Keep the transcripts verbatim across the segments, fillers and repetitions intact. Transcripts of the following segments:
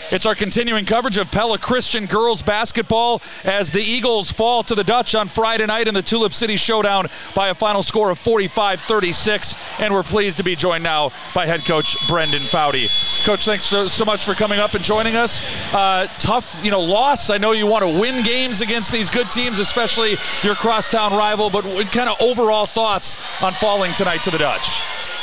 It's our continuing coverage of Pella Christian girls basketball as the Eagles fall to the Dutch on Friday night in the Tulip City Showdown by a final score of forty-five thirty-six. And we're pleased to be joined now by head coach Brendan Foudy. Coach, thanks so, so much for coming up and joining us. Uh, tough, you know, loss. I know you want to win games against these good teams, especially your crosstown rival, but what kind of overall thoughts on falling tonight to the Dutch?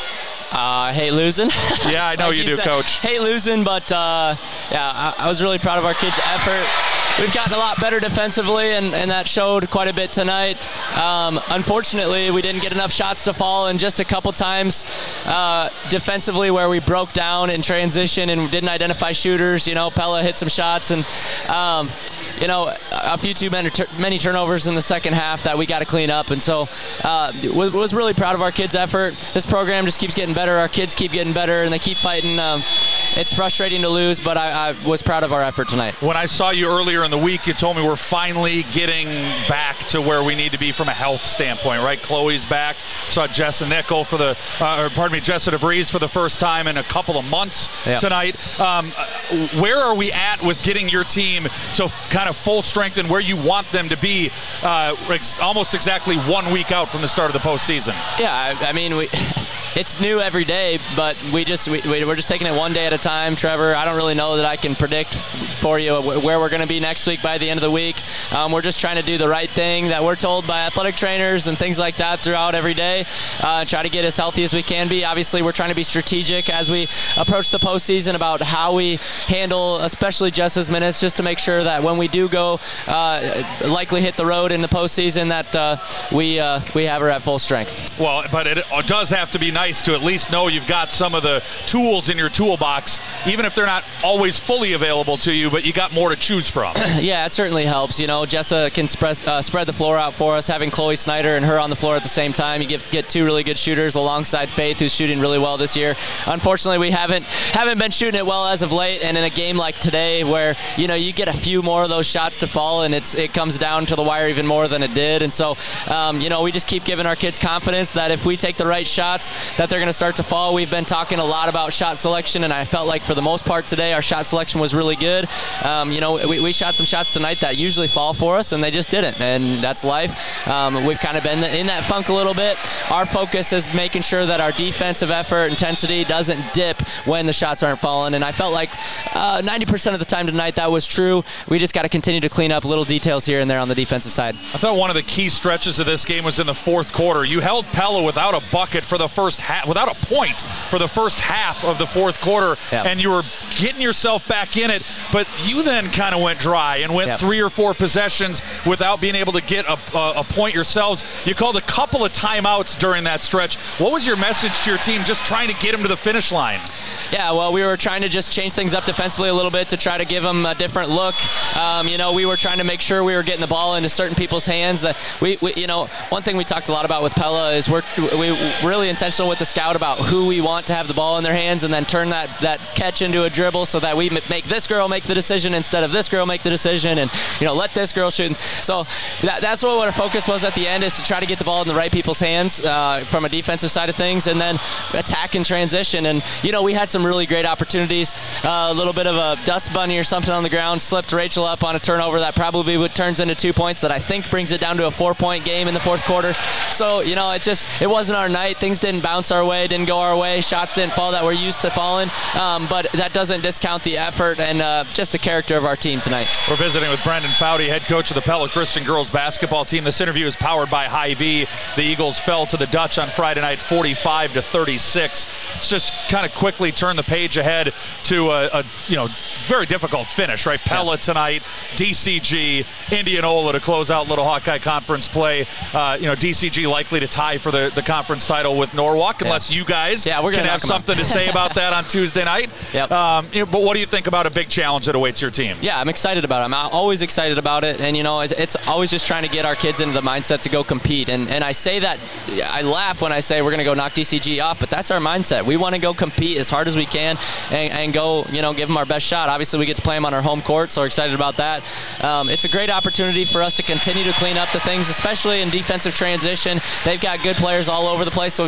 Uh, hate losing. Yeah, I know like you, you do, said, Coach. Hate losing, but uh, yeah, I, I was really proud of our kids' effort. We've gotten a lot better defensively, and, and that showed quite a bit tonight. Um, unfortunately, we didn't get enough shots to fall, and just a couple times uh, defensively where we broke down in transition and didn't identify shooters. You know, Pella hit some shots, and um, you know, a few too many, many turnovers in the second half that we got to clean up. And so, uh, was really proud of our kids' effort. This program just keeps getting better. Our kids keep getting better, and they keep fighting. Um, it's frustrating to lose, but I, I was proud of our effort tonight. When I saw you earlier in the week, you told me we're finally getting back to where we need to be from a health standpoint, right? Chloe's back. Saw Jessa Nickel for the, uh, or pardon me, Jessa DeVries for the first time in a couple of months yep. tonight. Um, where are we at with getting your team to kind of full strength and where you want them to be uh, ex- almost exactly one week out from the start of the postseason? Yeah, I, I mean, we... It's new every day, but we just we, we're just taking it one day at a time. Trevor, I don't really know that I can predict for you where we're going to be next week by the end of the week. Um, we're just trying to do the right thing that we're told by athletic trainers and things like that throughout every day. Uh, try to get as healthy as we can be. Obviously, we're trying to be strategic as we approach the postseason about how we handle, especially Jessa's minutes, just to make sure that when we do go uh, likely hit the road in the postseason, that uh, we uh, we have her at full strength. Well, but it does have to be nice to at least know you've got some of the tools in your toolbox, even if they're not always fully available to you, but you got more to choose from. Yeah, it certainly helps. You know, Jessa can spread, uh, spread the floor out for us, having Chloe Snyder and her on the floor at the same time. You get, get two really good shooters alongside Faith, who's shooting really well this year. Unfortunately, we haven't haven't been shooting it well as of late, and in a game like today where, you know, you get a few more of those shots to fall, and it's it comes down to the wire even more than it did. And so, um, you know, we just keep giving our kids confidence that if we take the right shots, that they're going to start to fall. We've been talking a lot about shot selection, and I felt like for the most part today, our shot selection was really good. Um, you know, we, we shot some shots tonight that usually fall for us, and they just didn't, and that's life. Um, we've kind of been in that funk a little bit. Our focus is making sure that our defensive effort, intensity doesn't dip when the shots aren't falling, and I felt like uh, ninety percent of the time tonight that was true. We just got to continue to clean up little details here and there on the defensive side. I thought one of the key stretches of this game was in the fourth quarter. You held Pella without a bucket for the first half, without a point for the first half of the fourth quarter, yep. and you were getting yourself back in it, but you then kind of went dry and went yep. three or four possessions without being able to get a, a, a point yourselves. You called a couple of timeouts during that stretch. What was your message to your team just trying to get them to the finish line? Yeah, well, we were trying to just change things up defensively a little bit to try to give them a different look. Um, you know, we were trying to make sure we were getting the ball into certain people's hands. That we, we, you know, one thing we talked a lot about with Pella is we're we really intentional with the scout about who we want to have the ball in their hands, and then turn that, that catch into a dribble so that we make this girl make the decision instead of this girl make the decision, and, you know, let this girl shoot. So that, that's what our focus was at the end, is to try to get the ball in the right people's hands uh, from a defensive side of things, and then attack and transition. And, you know, we had some really great opportunities. Uh, a little bit of a dust bunny or something on the ground, slipped Rachel up on a turnover that probably would turns into two points that I think brings it down to a four-point game in the fourth quarter. So, you know, it just, it wasn't our night. Things didn't bounce our way, didn't go our way. Shots didn't fall that we're used to falling, um, but that doesn't discount the effort and uh, just the character of our team tonight. We're visiting with Brendan Foudy, head coach of the Pella Christian girls basketball team. This interview is powered by Hy-Vee. The Eagles fell to the Dutch on Friday night, forty-five to thirty-six. Let's just kind of quickly turn the page ahead to a, a you know very difficult finish, right? Pella yeah. tonight, D C G, Indianola to close out Little Hawkeye Conference play. Uh, you know, D C G likely to tie for the, the conference title with Norwalk, unless yeah. you guys yeah, we're can have something to say about that on Tuesday night. Yep. Um, you know, but what do you think about a big challenge that awaits your team? Yeah, I'm excited about it. I'm always excited about it, and you know, it's, it's always just trying to get our kids into the mindset to go compete. And and I say that, I laugh when I say we're going to go knock D C G off, but that's our mindset. We want to go compete as hard as we can and, and go, you know, give them our best shot. Obviously, we get to play them on our home court, so we're excited about that. Um, it's a great opportunity for us to continue to clean up the things, especially in defensive transition. They've got good players all over the place, so we've got to be able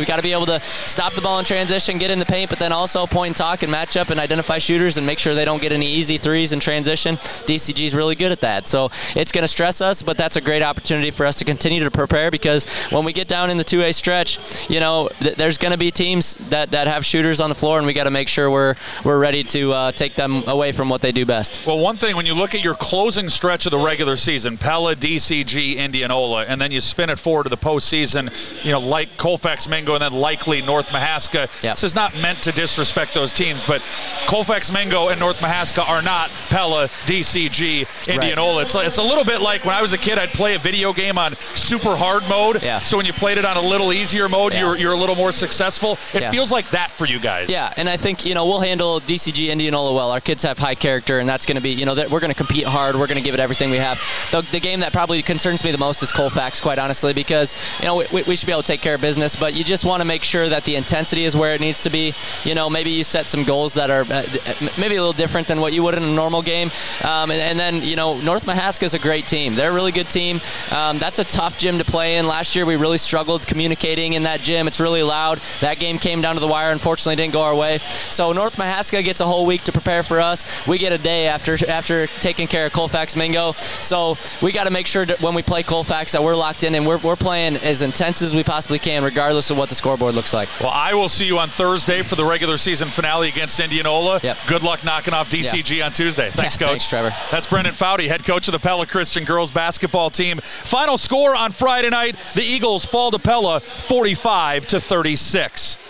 able to stop the ball in transition, get in the paint, but then also point and talk and match up and identify shooters and make sure they don't get any easy threes in transition. D C G is really good at that. So it's going to stress us, but that's a great opportunity for us to continue to prepare, because when we get down in the two A stretch, you know, th- there's going to be teams that, that have shooters on the floor, and we got to make sure we're we're ready to uh, take them away from what they do best. Well, one thing, when you look at your closing stretch of the regular season, Pella, D C G, Indianola, and then you spin it forward to the postseason, you know, like Colfax Mingo and then likely North Mahaska. Yep. This is not meant to disrespect those teams, but Colfax Mingo and North Mahaska are not Pella, D C G, Indianola. Right. It's, like, it's a little bit like when I was a kid, I'd play a video game on super hard mode. Yeah. So when you played it on a little easier mode, yeah. you're, you're a little more successful. It yeah. feels like that for you guys. Yeah, and I think, you know, we'll handle D C G, Indianola well. Our kids have high character, and that's going to be, you know, that we're going to compete hard. We're going to give it everything we have. The, the game that probably concerns me the most is Colfax, quite honestly, because, you know, we, we should be able to take care of business, but you just want to make sure that the intensity is where it needs to be. You know, maybe you set some goals that are uh, maybe a little different than what you would in a normal game. Um, and, and then, you know, North Mahaska is a great team. They're a really good team. Um, that's a tough gym to play in. Last year we really struggled communicating in that gym. It's really loud. That game came down to the wire. Unfortunately, didn't go our way. So North Mahaska gets a whole week to prepare for us. We get a day after after taking care of Colfax Mingo. So we got to make sure that when we play Colfax that we're locked in and we're, we're playing as intense as we possibly can, regardless of what the scoreboard looks like. Well, I will see you on Thursday for the regular season finale against Indianola. Yep. Good luck knocking off D C G yeah. on Tuesday. Thanks, yeah, Coach. Thanks, Trevor. That's Brendan Foudy, head coach of the Pella Christian girls basketball team. Final score on Friday night, the Eagles fall to Pella forty-five to thirty-six.